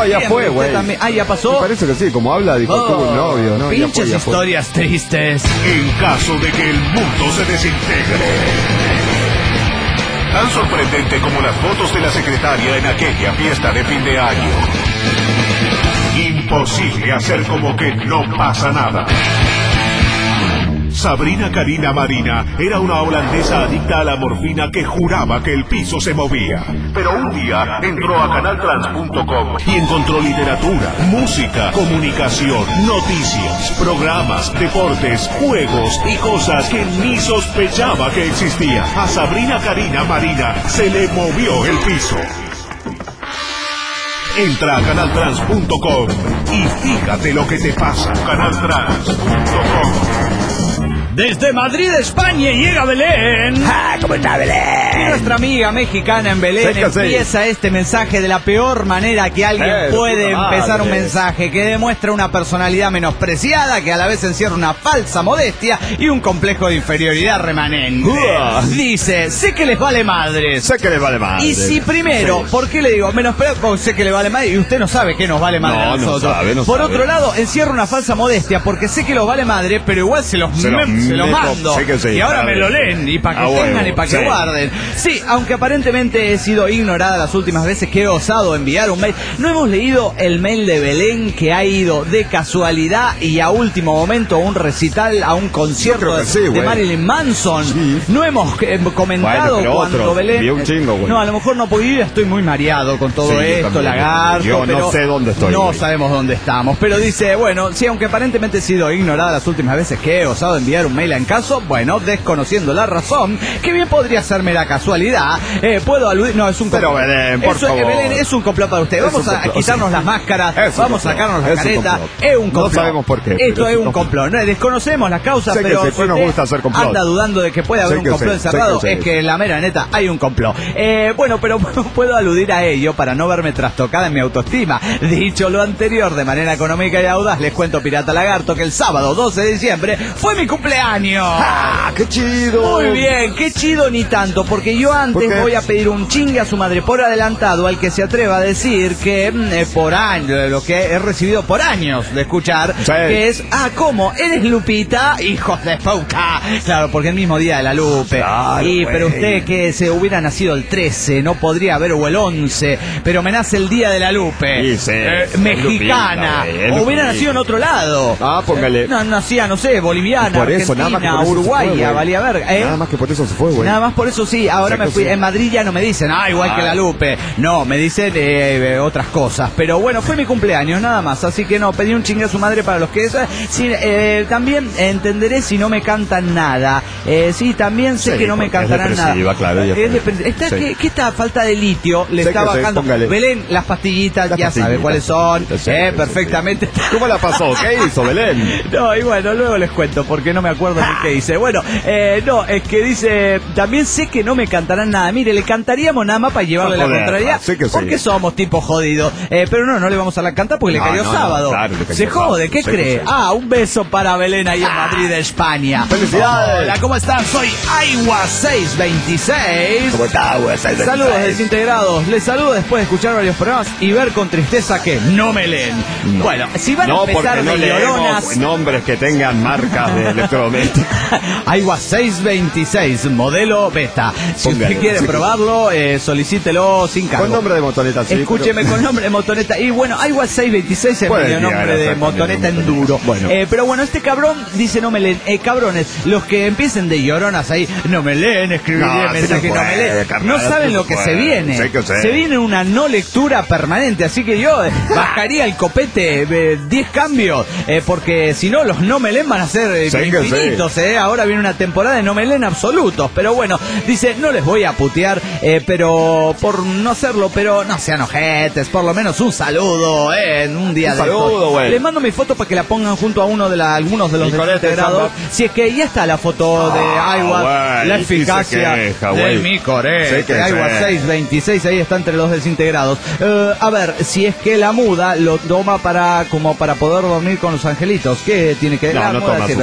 No, ya fue, güey. Ah, ya pasó. Me parece que sí, como habla, dijo, oh, tuvo un novio, ¿no? Pinches fue, historias fue. tristes. En caso de que el mundo se desintegre. Tan sorprendente como las fotos de la secretaria en aquella fiesta de fin de año. Imposible hacer como que no pasa nada. Sabrina Karina Marina era una holandesa adicta a la morfina que juraba que el piso se movía. Pero un día entró a canal trans punto com y encontró literatura, música, comunicación, noticias, programas, deportes, juegos y cosas que ni sospechaba que existían. A Sabrina Karina Marina se le movió el piso. Entra a canal trans punto com y fíjate lo que te pasa. canal trans punto com. Desde Madrid, España, llega Belén. ¡Ah, cómo está Belén! Y nuestra amiga mexicana en Belén empieza este mensaje de la peor manera que alguien eh, puede empezar un mensaje, que demuestra una personalidad menospreciada, que a la vez encierra una falsa modestia y un complejo de inferioridad remanente. Uh. Dice, sé que les vale madres. Sé que les vale madres. Y si primero, sí. ¿por qué le digo menospreciado? Porque sé que le vale madre y usted no sabe que nos vale madre no, a nosotros. No sabe, no Por sabe. Otro lado, encierra una falsa modestia, porque sé que los vale madre, pero igual se los... Se los Se lo mando. Sí sí, y ahora me lo leen. Y para que ah, tengan bueno, y para que sí. guarden. Sí, aunque aparentemente he sido ignorada las últimas veces que he osado enviar un mail. No hemos leído el mail de Belén, que ha ido de casualidad y a último momento a un recital, a un concierto de, sí, de Marilyn Manson. Sí. No hemos eh, comentado bueno, cuando otro, Belén. Un chingo, no, a lo mejor no puedo ir. Estoy muy mareado con todo sí, esto, lagarto. Yo pero no sé dónde estoy. No güey. sabemos dónde estamos. Pero dice, bueno, sí, aunque aparentemente he sido ignorada las últimas veces que he osado enviar un mail en caso, bueno, desconociendo la razón, que bien podría ser mera casualidad, eh, puedo aludir, no, es un complot. Pero Belén, por Eso, favor. Belén, es un complot para usted. Vamos a quitarnos las máscaras, vamos a sacarnos la careta. Es un complot. No sabemos por qué. Esto es un complot. No, desconocemos las causas, sé pero que sí, nos gusta hacer complot. Anda dudando de que puede haber sé un complot sí, encerrado, que es que en la mera neta hay un complot. Eh, bueno, pero puedo aludir a ello para no verme trastocada en mi autoestima. Dicho lo anterior, de manera económica y audaz, les cuento, Pirata Lagarto, que el sábado doce de diciembre fue mi cumpleaños. ¡Ah, qué chido! Muy bien, qué chido ni tanto, porque yo antes voy a pedir un chingue a su madre por adelantado al que se atreva a decir que eh, por años, lo que he recibido por años de escuchar, sí. que es, ah, ¿cómo? ¿Eres Lupita? Hijos de puta. Claro, porque el mismo día de la Lupe. Claro, y pero usted que se hubiera nacido el trece, no podría haber, o el once, pero me nace el día de la Lupe. Sí, sí, eh, mexicana. Lupita, o hubiera nacido en otro lado. Ah, póngale. Eh, no, nacía, no sé, boliviana, por eso, Argentina, nada más Uruguaya, valía verga. ¿eh? Nada más que por eso se fue, güey. Nada más por eso sí, ahora me fui. En Madrid ya no me dicen, ah, igual ah. que la Lupe. No, me dicen eh, otras cosas. Pero bueno, fue mi cumpleaños, nada más. Así que no, pedí un chingue a su madre para los que eso. Sí, eh, también entenderé si no me cantan nada. Eh, sí, también sé sí, que no me cantarán nada. Claro, es está, sí. ¿qué, ¿Qué esta falta de litio le sé está bajando? Sí, Belén, las pastillitas, las ya pastillitas. Sabe cuáles son. Sí, eh, sí, perfectamente. Sí. ¿Cómo la pasó? ¿Qué hizo, Belén? No, y bueno, luego les cuento porque no me acuerdo ni qué hice. Bueno, eh, no, es que dice, también sé que no me cantarán nada. Mire, le cantaríamos nada más para llevarle no, la contraria. Sí que sí. Porque somos tipos jodidos. Eh, pero no, no le vamos a la cantar porque no, le cayó no, sábado. No, claro, le cayó se jode, ¿qué sí cree? Sí. Ah, un beso para Belén ahí en Madrid, España. ¡Felicidades! Hola, ¿cómo están? Soy Aigua seiscientos veintiséis. ¿Cómo está, Aigua seiscientos veintiséis? Saludos desintegrados. Les saludo después de escuchar varios programas y ver con tristeza que no me leen. No. Bueno, si van no, a empezar no de lloronas... nombres que tengan marcas de electrodomésticos. Aigua seiscientos veintiséis, modelo beta. Si Póngale, usted quiere sí. probarlo, eh, solicítelo sin cargo. Con nombre de motoneta, sí. Escúcheme pero... con nombre de motoneta. Y bueno, Aigua seiscientos veintiséis es medio nombre de motoneta enduro. Bueno. Eh, pero bueno, este cabrón dice no me leen. Eh, cabrones, los que empiecen de lloronas ahí, no me leen, escribiré no, mensaje, no, no me leen. Carnal, no saben lo que puede. se viene. Sí que se viene una no lectura permanente. Así que yo bajaría el copete eh, diez cambios. Eh, porque si no, los no me leen van a ser eh, sí infinitos. Eh. Ahora viene una temporada de no me leen absolutos. Pero bueno, dice, no les voy a putear, eh, pero por no hacerlo, pero no sean ojetes, por lo menos un saludo, eh, en un día un de saludo, güey. Les mando mi foto para que la pongan junto a uno de la, algunos de los desintegrados. Si es que ya está la foto de ah, Aigua, la eficacia queja, de mi core. Sí Aigua seiscientos veintiséis, ahí está entre los desintegrados. Uh, a ver, si es que la muda lo toma para como para poder dormir con los angelitos, ¿qué tiene que No, no toma su foto con No,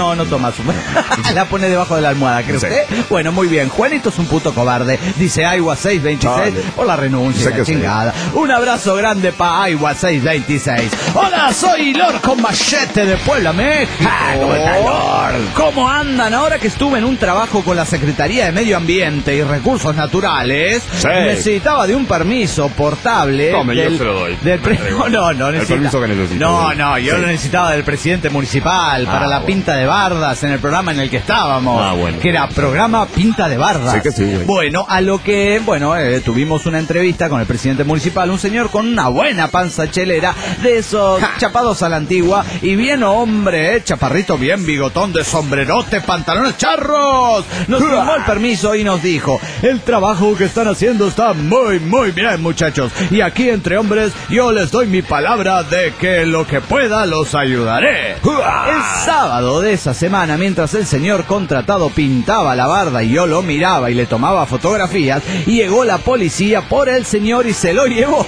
No, no toma su... La pone debajo de la almohada, ¿cree usted? Sí. Bueno, muy bien. Juanito es un puto cobarde. Dice Aigua seiscientos veintiséis vale. por la renuncia, la chingada. Sí. Un abrazo grande para Aigua seiscientos veintiséis. Hola, soy Lord con Machete de Puebla, México. Ah, ¿cómo está, Lord? ¿Cómo andan? Ahora que estuve en un trabajo con la Secretaría de Medio Ambiente y Recursos Naturales, sí. necesitaba de un permiso portable. Tome, del, yo se lo doy. Del pre... No, no, no necesita. El permiso que necesito. No, no, yo sí. lo necesitaba del presidente municipal ah, para la bueno. pinta de bardas en el programa en el que estábamos. Ah, bueno. Que era programa Pinta de Bardas. Sí que sí, güey. Bueno, a lo que, bueno, eh, tuvimos una entrevista con el presidente municipal, un señor con una buena panza chelera, de esos ja. chapados a la antigua, y bien hombre, eh, chaparrito, bien bigotón de sombrerote, pantalones charros. Nos firmó el permiso y nos dijo, el trabajo que están haciendo está muy, muy bien, muchachos. Y aquí entre hombres, yo les doy mi palabra de que lo que pueda los ayudaré. El sábado de esa semana, mientras el señor contratado pintaba la barda y yo lo miraba y le tomaba fotografías, llegó la policía por el señor y se lo llevó.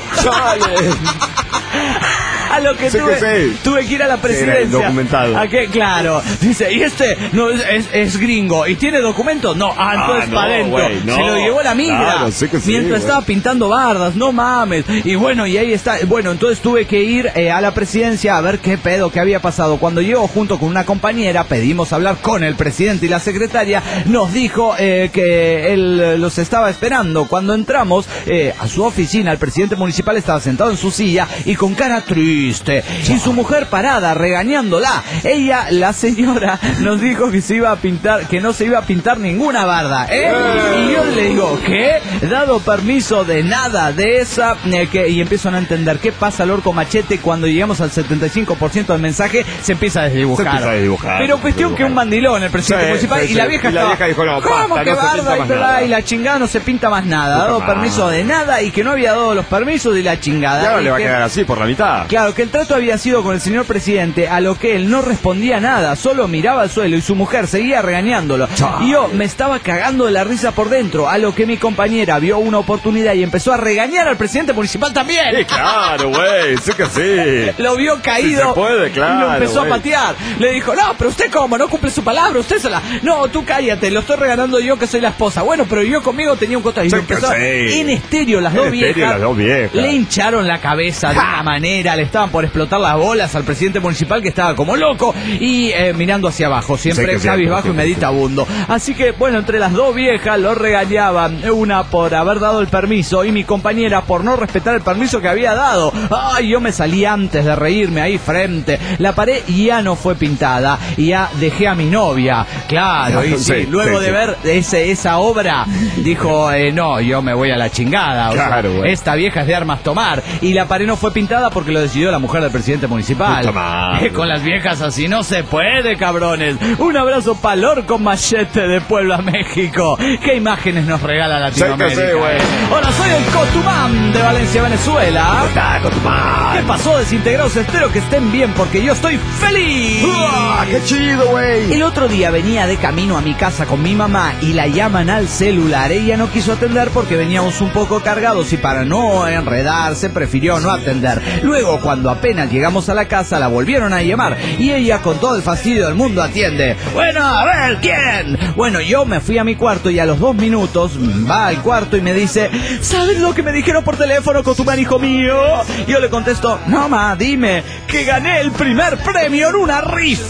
A lo que, tuve, que sí. tuve que ir a la presidencia. Sí, documentado. ¿A qué? Claro. Dice, y este no es, es, es gringo. ¿Y tiene documentos? No. Ah, entonces ah, no, para adentro. No. Se lo llevó la migra. Claro, sí que sí, mientras wey. estaba pintando bardas. No mames. Y bueno, y ahí está. Bueno, entonces tuve que ir eh, a la presidencia a ver qué pedo, qué había pasado. Cuando llego junto con una compañera, pedimos hablar con el presidente y la secretaria. Nos dijo eh, que él los estaba esperando. Cuando entramos eh, a su oficina, el presidente municipal estaba sentado en su silla y con cara triste. Y su mujer parada, regañándola. Ella, la señora, nos dijo que se iba a pintar, que no se iba a pintar ninguna barda, ¿eh? Y yo le digo, ¿qué? Dado permiso de nada de esa, eh, que, y empiezo a no entender qué pasa, Lord con Machete, cuando llegamos al setenta y cinco por ciento del mensaje, se empieza a desdibujar. Se empieza a desdibujar. Pero cuestión que un mandilón, el presidente sí, municipal, sí, sí. y la vieja y la estaba, vieja dijo, no, ¿cómo basta, que no barda? Y, nada. y la chingada no se pinta más nada. Puta dado más. permiso de nada y que no había dado los permisos y la chingada. Y ahora y le va que, a quedar así por la mitad. Claro, que el trato había sido con el señor presidente, a lo que él no respondía nada, solo miraba al suelo y su mujer seguía regañándolo. Chau. Y yo me estaba cagando de la risa por dentro, a lo que mi compañera vio una oportunidad y empezó a regañar al presidente municipal también. Sí, claro, güey, sí que sí. Lo vio caído. Sí se puede, claro, y lo empezó wey. a patear. Le dijo, no, pero usted cómo, no cumple su palabra, usted se la... No, tú cállate, lo estoy regañando yo que soy la esposa. Bueno, pero yo conmigo tenía un contrato. Y sí empezó sí. en estéreo las, en dos estéreo viejas, las dos viejas. Le hincharon la cabeza de una manera, le estaban por explotar las bolas al presidente municipal, que estaba como loco y eh, mirando hacia abajo, siempre sí, cabizbajo y meditabundo. Así que bueno, entre las dos viejas lo regañaban, una por haber dado el permiso y mi compañera por no respetar el permiso que había dado. Ay, yo me salí antes de reírme ahí frente. La pared ya no fue pintada y ya dejé a mi novia. Claro, y sí, sí, luego sí, de sí. ver ese, esa obra dijo, eh, no, yo me voy a la chingada. O claro, sea, esta vieja es de armas tomar. Y la pared no fue pintada porque lo decidió la mujer del presidente municipal. Con las viejas así no se puede, cabrones. Un abrazo palor con Machete de Puebla, México. ¿Qué imágenes nos regala Latinoamérica? Sí, sí, hola, soy el Cotumán de Valencia, Venezuela. ¿Cómo está, Cotumán? ¿Qué pasó, desintegrados? Espero que estén bien porque yo estoy feliz. ¡Uah, qué chido, güey! El otro día venía de camino a mi casa con mi mamá y la llaman al celular. Ella no quiso atender porque veníamos un poco cargados y para no enredarse prefirió no atender. Luego, cuando apenas llegamos a la casa, la volvieron a llamar y ella con todo el fastidio del mundo atiende. Bueno, a ver, ¿quién? Bueno, yo me fui a mi cuarto y a los dos minutos va al cuarto y me dice, ¿sabes lo que me dijeron por teléfono, Cotumán, hijo mío? Yo le contesto, no, ma, dime, que gané el primer premio en una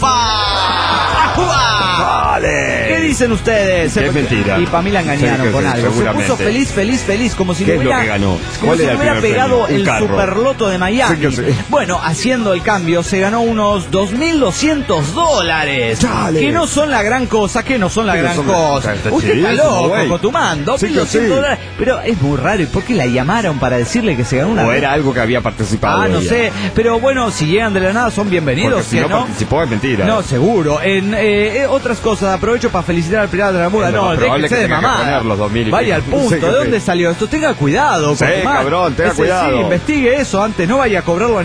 rifa. Vale. ¿Qué dicen ustedes? Es mentira. Y para mí la engañaron sí, con sí, algo. Se puso feliz, feliz, feliz, como si ¿Qué le hubiera, es lo que ganó? como si le hubiera pegado el superloto de Miami. Sí, sí. Bueno, haciendo el cambio se ganó unos dos mil doscientos dólares. Chale. Que no son la gran cosa, que no son la gran son cosa. La... Usted está loco, Cotumán, dos mil doscientos dólares. Pero es muy raro. ¿Y por qué la llamaron para decirle que se ganó una? O era algo que había participado. Ah, no ella. sé. Pero bueno, si llegan de la nada son bienvenidos. Porque si no, no participó es mentira. No, seguro. En eh, otras cosas, aprovecho para felicitar al Pirata de la Muda. No, déjese de mamá. Vaya al punto. ¿De dónde salió esto? Tenga cuidado, Sí, Cotumán. cabrón, tenga Ese, cuidado. Sí, investigue eso antes. No vaya a cobrarlo a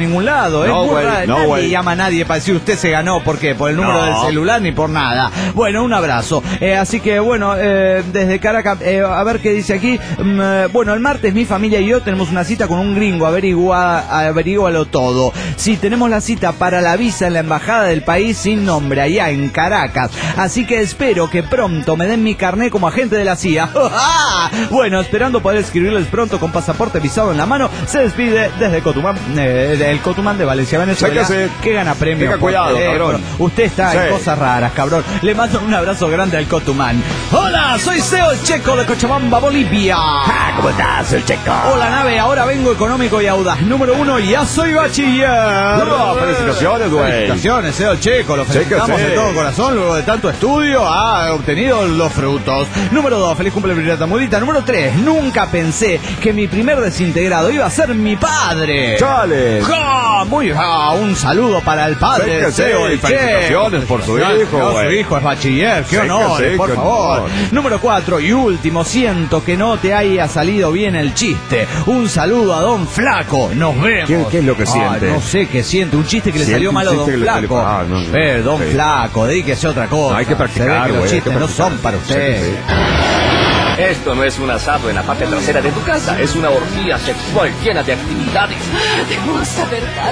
ningún lado. No, es muy güey, raro. no, Nadie güey. llama a nadie para decir usted se ganó. ¿Por qué? Por el número No. del celular ni por nada. Bueno, un abrazo. Eh, así que bueno, eh, desde Caracas, eh, a ver qué dice aquí. Mm, eh, bueno, el martes mi familia y yo tenemos una cita con un gringo. Averigua, averígualo todo. Sí, tenemos la cita para la visa en la embajada del país sin nombre, allá en Caracas. Así que espero que pronto me den mi carné como agente de la C I A. Bueno, esperando poder escribirles pronto con pasaporte visado en la mano, se despide desde Cotumán, eh, del Cotumán de Valencia, Venezuela, Séquese. que gana premio. Tenga por cuidado, teléfono. cabrón. Usted está Sí. en cosas raras, cabrón. Le mando un abrazo grande al Cotumán. Hola, soy Seo el Checo de Cochabamba, Bolivia. Ah, ¿cómo estás, el Checo? Hola, nave, ahora vengo económico y audaz. Número uno, ya soy bachiller. No, felicitaciones, güey. Felicitaciones, Seo el Checo. Lo felicitamos sí. de todo corazón. Luego de tanto estudio, ha obtenido los frutos. Número dos, feliz cumple, Brillata Mudita. Número tres, nunca pensé que mi primer desintegrado iba a ser mi padre. ¡Chale! ¡Ja! Muy ah, un saludo para el padre Sé que de Seo sí, el felicitaciones Checo. por su No, hijo, no, su güey. hijo es bachiller. ¡Qué Sé que honor, sí, por qué favor! honor. Número cuatro y último, siento que no te haya salido bien el chiste. Un saludo a Don Flaco. Nos vemos. ¿Qué- qué es lo que Ah, siente? no sé qué siente. Un chiste que le Siente salió un malo a chiste Don que le salió- Flaco. Ah, no, no. Eh, Don Sí. Flaco, dedíquese a otra cosa. No, hay que practicar, Se ve que güey, los hay que chistes no practicar. son para Sí, usted. sí. Esto no es un asado en la parte trasera de tu casa, es una orgía sexual llena de actividades. Hermosa verdad.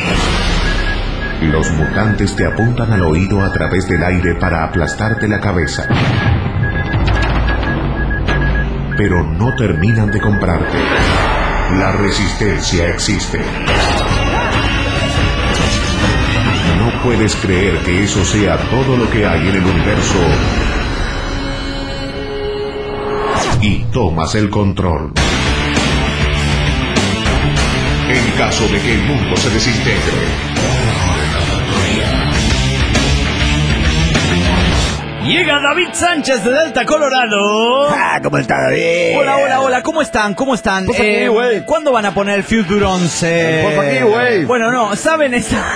Los mutantes te apuntan al oído a través del aire para aplastarte la cabeza. Pero no terminan de comprarte. La resistencia existe. No puedes creer que eso sea todo lo que hay en el universo. Y tomas el control. En caso de que el mundo se desintegre. Llega David Sánchez de Delta, Colorado. Ah, ¿cómo está, David? Hola, hola, hola, ¿cómo están? ¿Cómo están? Pues aquí, güey. ¿Cuándo van a poner el Future once? Pues aquí, güey. Bueno, no, ¿saben? Esta-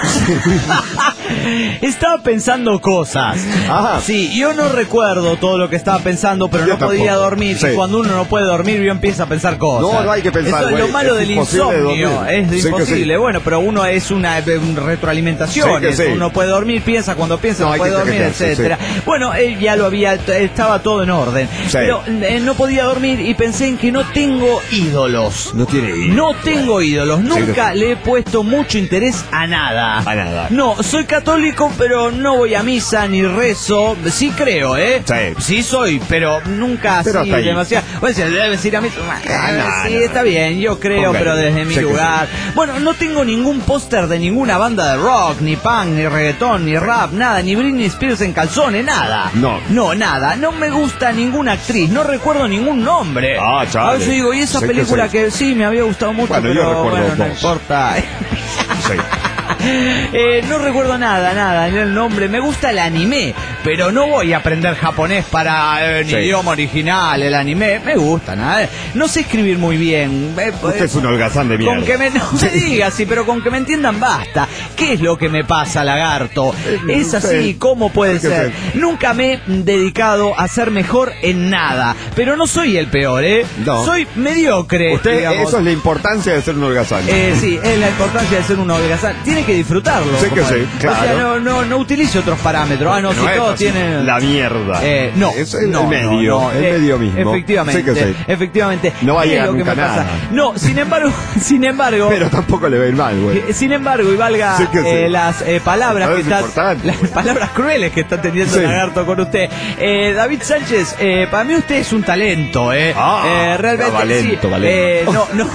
estaba pensando cosas. Ajá. Sí, yo no recuerdo todo lo que estaba pensando, pero Yo no podía tampoco. dormir. Sí. Y cuando uno no puede dormir, yo empiezo a pensar cosas. No, no hay que pensar, Eso es lo güey. malo Es del imposible de insomnio. dormir. Es Sí que imposible. sí. Bueno, pero uno es una, una retroalimentación. Sí que sí. Uno puede dormir, piensa cuando piensa, No, no, hay puede que dormir, quejarse, etcétera. Bueno, él ya lo había, estaba todo en orden. Sí. Pero eh, no podía dormir y pensé en que no tengo ídolos. No tiene ídolos. No tengo ídolos. Nunca Sí, le he puesto mucho interés a nada. A nada. No, soy católico, pero no voy a misa ni rezo. Sí creo, ¿eh? Sí. Sí soy, pero nunca Pero así hasta ahí. demasiado. Bueno, si debes ir a misa. Ah, no, sí, no, está no. bien, yo creo, Póngale. pero desde mi Sé que lugar. Bueno, no tengo ningún póster de ninguna banda de rock, ni punk, ni reggaetón, ni rap, nada, ni Britney Spears en calzones, nada. No. No, nada. No me gusta ninguna actriz, no recuerdo ningún nombre. Ah, chale. A veces digo, y esa Sé que película sí. que, sí me había gustado mucho, Bueno, yo pero recuerdo bueno, no dos. importa. Sí. Eh, no recuerdo nada, nada, ni el nombre. Me gusta el anime, pero no voy a aprender japonés para eh, ni Sí. idioma original. El anime me gusta, nada. No sé escribir muy bien. Eh, Usted es un holgazán de mierda. Con que me, no me diga, sí, pero con que me entiendan basta. ¿Qué es lo que me pasa, lagarto? Es no así, sé. ¿cómo puede ¿Qué ser? sé? Nunca me he dedicado a ser mejor en nada, pero no soy el peor, ¿eh? No. Soy mediocre, Usted, digamos. eso es la importancia de ser un holgazán. Eh, sí, es la importancia de ser un holgazán. Tiene que disfrutarlo. Sí que compadre. sí, claro. O sea, no, no, no utilice otros parámetros. Ah, no, si es todos así, tienen... la mierda. Eh, no, es el no, medio, no, no, el eh, medio mismo. Efectivamente, Sí que sí. efectivamente. No va a ¿Qué es llegar lo que nunca me pasa? nada. No, sin embargo, sin embargo... Pero tampoco le va a ir mal, güey. Eh, Sin embargo, y valga Sí que sí. eh, las eh, palabras Eso que es está, importante, las güey. palabras crueles que está teniendo Sí. Lagarto con usted. Eh, David Sánchez, eh, para mí usted es un talento, eh. Ah, Eh, realmente no, valento, sí. valento. Eh, no, no.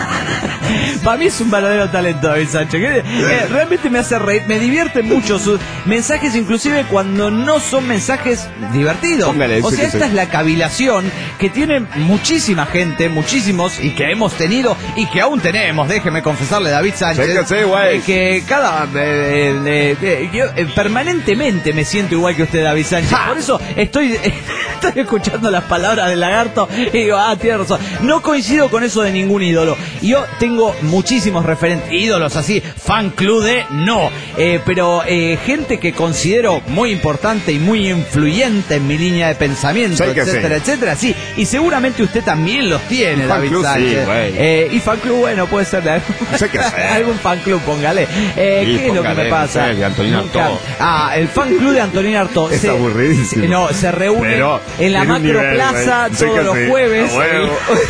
Para mí es un verdadero talento, David Sánchez. que, eh, realmente me hace reír, me divierte mucho sus mensajes, inclusive cuando no son mensajes divertidos. Póngale, o sí sea, que esta sí. es la cavilación que tiene muchísima gente, muchísimos, y que hemos tenido y que aún tenemos, déjeme confesarle, David Sánchez. Sí que sí, güey. eh, que cada... eh, eh, eh, yo eh, permanentemente me siento igual que usted, David Sánchez. Ja. Por eso estoy... estoy escuchando las palabras del lagarto y digo, ah, tienes razón. No coincido con eso de ningún ídolo. Yo tengo muchísimos referentes, ídolos así, fan club de no, eh, pero eh, gente que considero muy importante y muy influyente en mi línea de pensamiento, sí, etcétera, sí. etcétera, sí. Y seguramente usted también los tiene, David club, Sánchez. Sí, eh, y fan club, bueno, puede ser de algún, sé que algún fan club, póngale. Eh, sí, ¿Qué póngale, es lo que me pasa? De Antonina Artaud. Ah, el fan club de Antonina Artaud. Es se, aburridísimo. Se, no, se reúne pero en la Macroplaza todos los sí. jueves. Ah, bueno.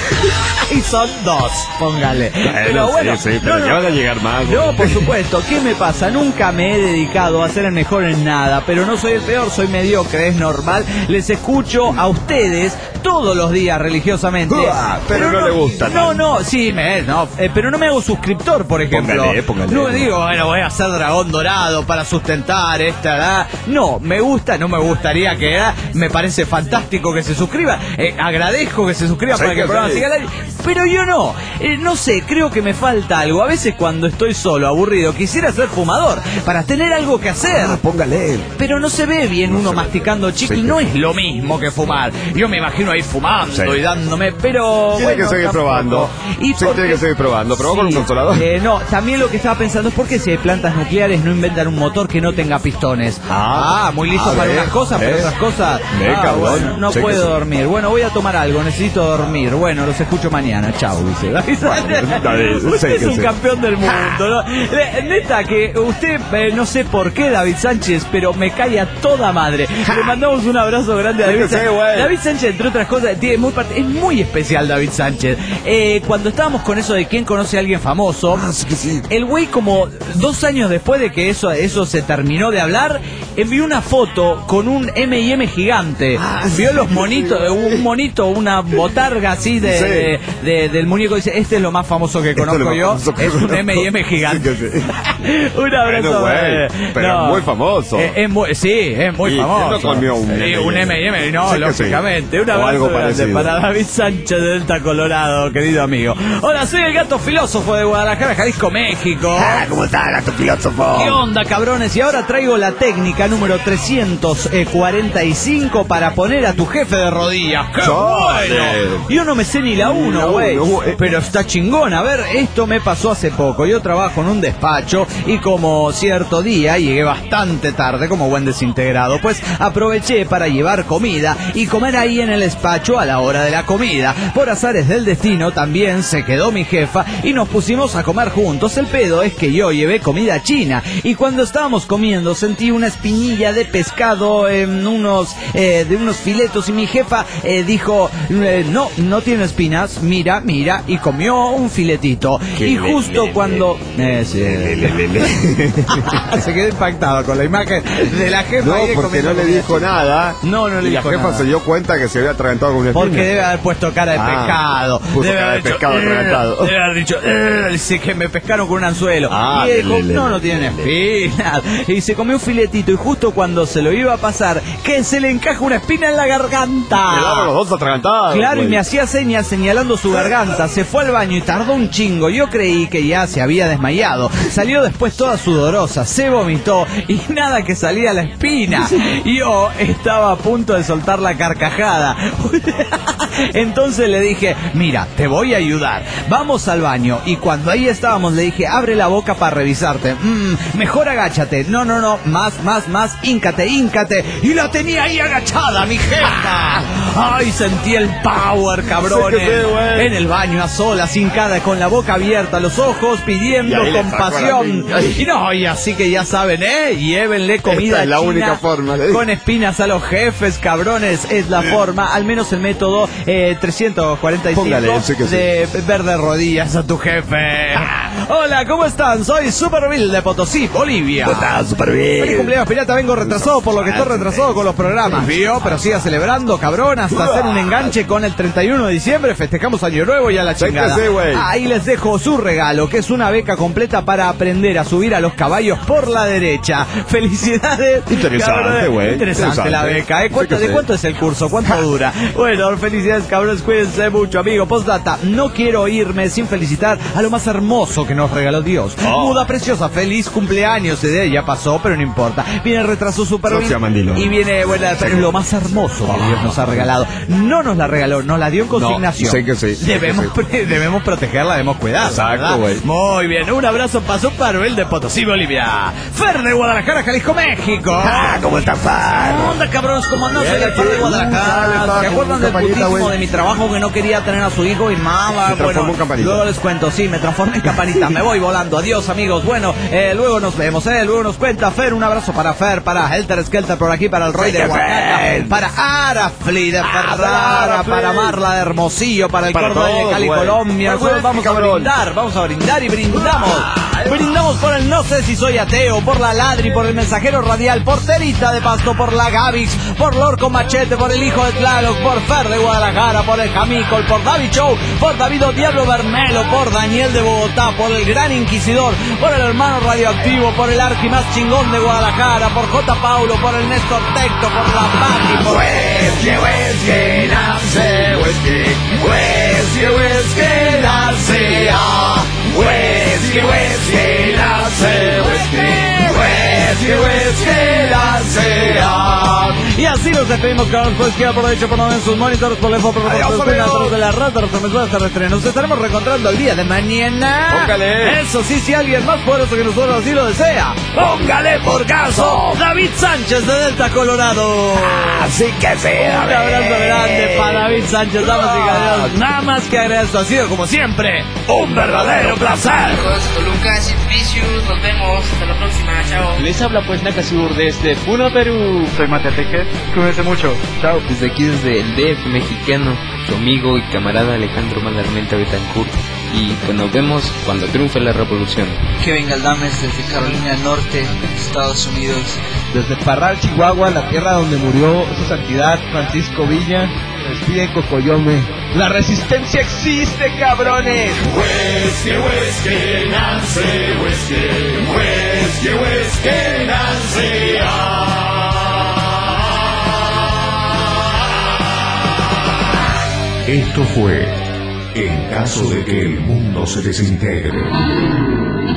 Y son dos, póngale. Bueno, pero bueno, sí, sí, pero no, ya van a llegar más. No, por supuesto. ¿Qué me pasa? Nunca me he dedicado a ser el mejor en nada, pero no soy el peor, soy mediocre, es normal. Les escucho a ustedes todos los días religiosamente. Uah, pero, pero no, no le gusta. No, no, sí, me, no, eh, pero no me hago suscriptor, por ejemplo. Póngale, póngale, no me digo, bueno, voy a hacer dragón dorado para sustentar esta, ¿verdad? No, me gusta, no me gustaría que, ¿verdad? Me parece fantástico que se suscriba. Eh, agradezco que se suscriba para que el programa siga al aire. Pero yo no, eh, no sé, creo que me falta algo. A veces cuando estoy solo, aburrido, quisiera ser fumador para tener algo que hacer. Ah, póngale. Pero no se ve bien no uno masticando chicle, sí, no es lo mismo que fumar. Yo me imagino ahí fumando sí. y dándome, pero tiene bueno, que seguir tampoco. probando. Y sí, porque, tiene que seguir probando. ¿Probó sí, con un consolador? Eh, no, también lo que estaba pensando es por qué si hay plantas nucleares no inventan un motor que no tenga pistones. Ah, ah muy listo para ver, unas cosas, pero otras cosas. Ve, ah, cabrón, bueno, no puedo sí. dormir. Bueno, voy a tomar algo, necesito dormir. Bueno, los escucho mañana. Chao, dice. Bueno, usted es un sí. campeón del mundo, ¿no? Neta, que usted, eh, no sé por qué, David Sánchez, pero me cae a toda madre. Le mandamos un abrazo grande a David sí, Sánchez. Sí, David Sánchez, entre otras cosas, tiene muy parte, es muy especial David Sánchez. Eh, cuando estábamos con eso de quién conoce a alguien famoso, ah, sí, sí. el güey como dos años después de que eso, eso se terminó de hablar, envió una foto con un eme y eme gigante. Ah, Vio sí, los monitos, sí. un monito, una botarga así de, sí. de, de, del muñeco. Dice, este es lo más famoso que conozco yo. Que es un eme y eme gigante. Sí, sí. Un abrazo. Bueno, güey, pero no, es muy famoso. Es, es muy, sí, es muy y famoso. No un, sí, un eme y eme, no, sí lógicamente. Sí. Un abrazo grande para David Sánchez de Delta Colorado, querido amigo. Hola, soy el gato filósofo de Guadalajara, Jalisco, México. Ah, ¿cómo está, gato filósofo? ¿Qué onda, cabrones? Y ahora traigo la técnica número trescientos cuarenta y cinco para poner a tu jefe de rodillas. ¡Qué bueno! Yo no me sé ni la uno, güey. Pero está chingón. A ver, esto me pasó hace poco. Yo trabajo en un despacho y como cierto día llegué bastante tarde, como buen desintegrado, pues aproveché para llevar comida y comer ahí en el despacho a la hora de la comida. Por azares del destino también se quedó mi jefa y nos pusimos a comer juntos. El pedo es que yo llevé comida china y cuando estábamos comiendo sentí una espinilla de pescado en unos eh, de unos filetos y mi jefa eh, dijo eh, no, no tiene espinas, mira, mira, y comió un filetito. Qué y justo le, le, cuando le, eh, sí, le, le, le, le. se quedó impactado con la imagen de la jefa. No, porque no le dijo nada. No, no le y dijo la jefa nada. se dio cuenta que se había atragantado con una espina. Porque debe haber puesto cara de ah, pescado. Puso debe cara haber de dicho, pescado atragantado. Debe haber dicho, dice que me pescaron con un anzuelo. Ah, y él dijo, le, le, no, no tiene espinas. Y se comió un filetito y justo cuando se lo iba a pasar, que se le encaja una espina en la garganta. Quedaron los dos atragantados. Claro, güey. Y me hacía señas señalando su garganta. Se fue al baño y tardó un chingo. Yo creí que ya se había desmayado. Salió después toda sudorosa, se vomitó y nada que salía la espina. Yo estaba a punto de soltar la carcajada. Entonces le dije, mira, te voy a ayudar. Vamos al baño. Y cuando ahí estábamos le dije, abre la boca para revisarte. Mm, mejor agáchate. No, no, no. Más, más, más. Híncate, híncate. Y la tenía ahí agachada, mi jefa. Ay, sentí el power, cabrones. Sí, en el baño a solas, hincada, con la boca abierta, los ojos pidiendo compasión. Y no, y así que ya saben, ¿eh? Llévenle comida Esta es la china única forma, con espinas a los jefes, cabrones. Es la forma, al menos el método eh, trescientos cuarenta y cinco. Póngale, sí que de sí. ver de rodillas a tu jefe. Hola, ¿cómo están? Soy Super Bill de Potosí, Bolivia. ¿Cómo estás, Super Bill? Feliz cumpleaños, pirata. Vengo retrasado por lo que estoy retrasado con los programas. Vio, pero siga celebrando, cabrón, hasta hacer un enganche con el treinta y uno de diciembre. Festejamos Año Nuevo y a la chingada. Ahí les dejo su regalo, que es una beca completa para aprender a subir a los caballos por la derecha. Felicidades. Interesante, güey. Interesante, Interesante la beca. ¿eh? ¿Cuánto, ¿De cuánto es el curso? ¿Cuánto dura? Bueno, felicidades. Gracias, cabrones, cuídense mucho, amigo. Postdata, no quiero irme sin felicitar a lo más hermoso que nos regaló Dios. Oh. Muda preciosa, feliz cumpleaños. De ya pasó, pero no importa. Viene el retraso súper bien. Y viene, bueno, pero lo más hermoso que Dios nos ha regalado. No nos la regaló, nos la dio en consignación. No, sé que sí. Debemos, que sí. debemos protegerla, debemos cuidarla. Exacto, güey. Muy bien, un abrazo pasó para el de Potosí, Bolivia. Fer de Guadalajara, Jalisco, México. Ah, ¿cómo está, Fer? ¿Cómo onda, cabrones? ¿Cómo no? Soy el Fer de Guadalajara. ¿Se acuerdan del putísimo de mi trabajo que no quería tener a su hijo y mamá? Bueno, luego les cuento, sí, me transformé en campanita. Me voy volando. Adiós, amigos. Bueno, eh, luego nos vemos, eh. Luego nos cuenta Fer. Un abrazo para Fer, para Helter Skelter por aquí, para el Roy de Oaxaca, para Arafli de Ferrara, para Marla de Hermosillo, para el Córdoba de Cali, Colombia. Nosotros vamos a brindar, vamos a brindar y brindamos. Brindamos por el No sé si soy ateo, por la Ladri, por el Mensajero Radial, por Terita de Pasto, por la Gavix, por Lorco Machete, por el Hijo de Tlaloc, por Fer de Guadalajara, por el Jamicol, por David Show, por David Diablo Bermelo, por Daniel de Bogotá, por el Gran Inquisidor, por el Hermano Radioactivo, por el Arqui más chingón de Guadalajara, por J. Paulo, por el Néstor Tecto, por la Pati, por Whisky, Whisky, nace, Whisky, Whisky, Whisky, nace, Whisky, Whisky, nace, Whisky, Whisky, Whisky, nace. Y así nos despedimos, cabrón. Pues que aprovecho por no ver sus monitores, por la info, por los datos de la rata, los transmisores terrestres. Nos estaremos reencontrando el día de mañana. Póngale. Eso sí, si alguien más poderoso que nosotros así lo desea, póngale por caso. David Sánchez de Delta, Colorado. Así que sí. Un abrazo grande para David Sánchez, damas y caballeros. Nada más que agregar, esto ha sido como siempre un verdadero placer. Lucas Vicious, nos vemos. Hasta la próxima. Chao. Les habla pues Nakasur desde Puno, Perú. Soy Mateteque. Cuídense mucho. Chao. Desde aquí, desde el D F mexicano, su amigo y camarada Alejandro Malarmenta Betancourt. Y pues nos vemos cuando triunfe la revolución. Kevin Galdames desde Carolina del Norte, Estados Unidos. Desde Parral, Chihuahua, la tierra donde murió su santidad Francisco Villa. Despide Cocoyome. La resistencia existe, cabrones. Whisky, whisky, Nancy, whisky, whisky, whisky, Nancy. Esto fue En caso de que el mundo se desintegre.